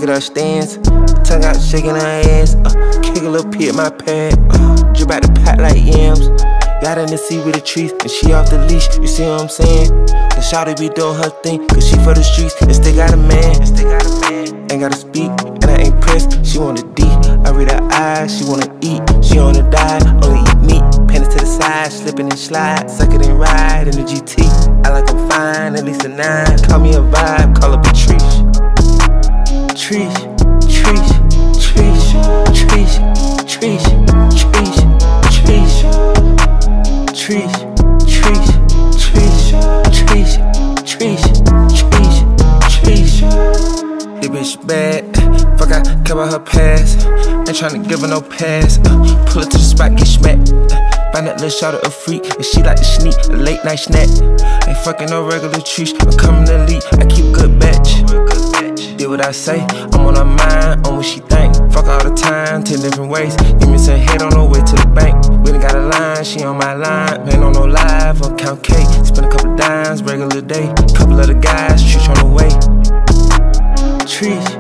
at her stance. Tongue out, shaking her ass. Kick a little pee at my pad. Drip out the pot like yams. Got in the sea with the trees, and she off the leash. You see what I'm saying? The shawty be doing her thing, cause she for the streets and still got a man. Ain't gotta speak, and I ain't pressed. She want a D. I read her eyes. She wanna eat. She on a diet, only eat meat. Panties to the side, slipping and slide. Suck it and ride in the GT. I like I'm fine, at least a 9. Call me a vibe, call her Patrice. Trish, Trish, Trish, Trish, Trish, Trish, Trish, Trish, Trish, Trish, Trish, Trish, Trish, Trish. This bitch bad, fuck I care about her past. Ain't tryna give her no pass. Pull her to the spot, get smacked. Find that little shawty a freak, and she like to sneak a late night snack. Ain't fucking no regular trees, I'm coming to lead. I keep good batch. Did what I say, I'm on her mind, on what she think. Fuck all the time, 10 different ways. Give me some head on her way to the bank. We done got a line, she on my line. Ain't on no live, on count K. Spend a couple dimes, regular day. Couple of the guys, treat on the way. Trees.